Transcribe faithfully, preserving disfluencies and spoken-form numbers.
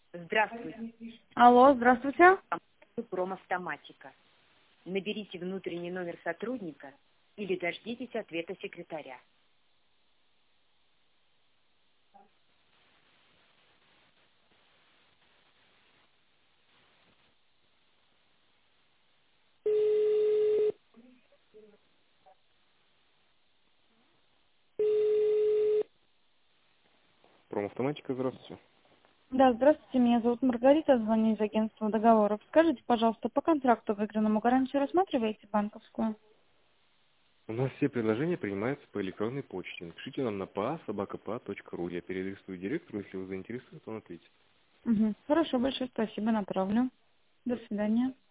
Здравствуйте. Алло, здравствуйте. Промавтоматика. Наберите внутренний номер сотрудника или дождитесь ответа секретаря. Промавтоматика, здравствуйте. Да, здравствуйте, меня зовут Маргарита, звоню из агентства договоров. Скажите, пожалуйста, по контракту выигранному гарантию рассматриваете банковскую? У нас все предложения принимаются по электронной почте. Напишите нам на па собака па точка ру. Я перелистую директору, если вы заинтересует, он ответит. Угу. Хорошо, большое спасибо, направлю. До свидания.